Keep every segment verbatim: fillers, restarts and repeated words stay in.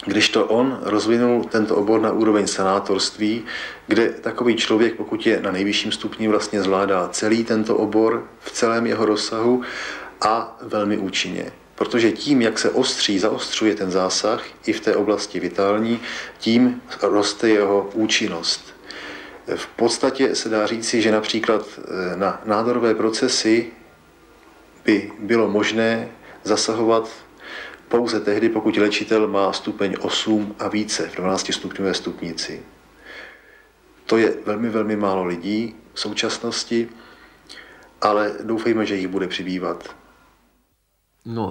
Když to on rozvinul tento obor na úroveň senátorství, kde takový člověk, pokud je na nejvyšším stupni, vlastně zvládá celý tento obor v celém jeho rozsahu a velmi účinně. Protože tím, jak se ostří, zaostřuje ten zásah i v té oblasti vitální, tím roste jeho účinnost. V podstatě se dá říci, že například na nádorové procesy by bylo možné zasahovat pouze tehdy, pokud léčitel má stupeň osm a více v dvanáctistupňové stupnici. To je velmi, velmi málo lidí v současnosti, ale doufejme, že jich bude přibývat. No,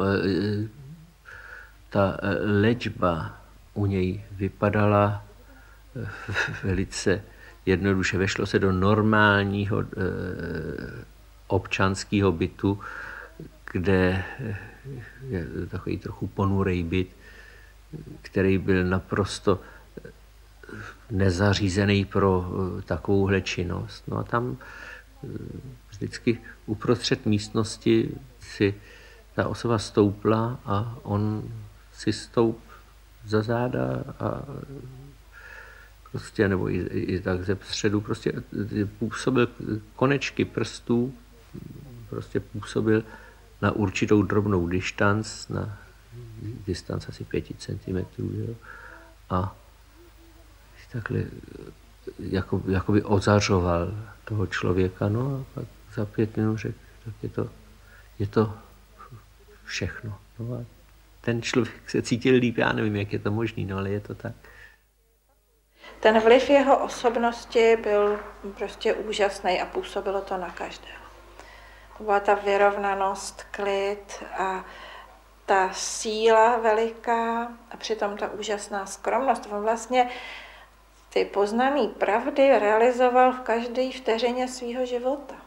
ta léčba u něj vypadala velice jednoduše. Vešlo se do normálního občanského bytu, kde je takový trochu ponurej byt, který byl naprosto nezařízený pro takovouhle činnost. No a tam vždycky uprostřed místnosti si ta osoba stoupla a on si stoup za záda a prostě, nebo i, i tak ze středu, prostě působil konečky prstů, prostě působil na určitou drobnou distanc, na distanc asi pěti centimetrů, jo? A takhle jako, jakoby ozařoval toho člověka, no a pak za pět minut řekl, tak je to, je to všechno. No a ten člověk se cítil líp, já nevím, jak je to možný, no ale je to tak. Ten vliv jeho osobnosti byl prostě úžasný a působilo to na každého. To byla ta vyrovnanost, klid a ta síla veliká a přitom ta úžasná skromnost. On vlastně ty poznané pravdy realizoval v každé vteřině svého života.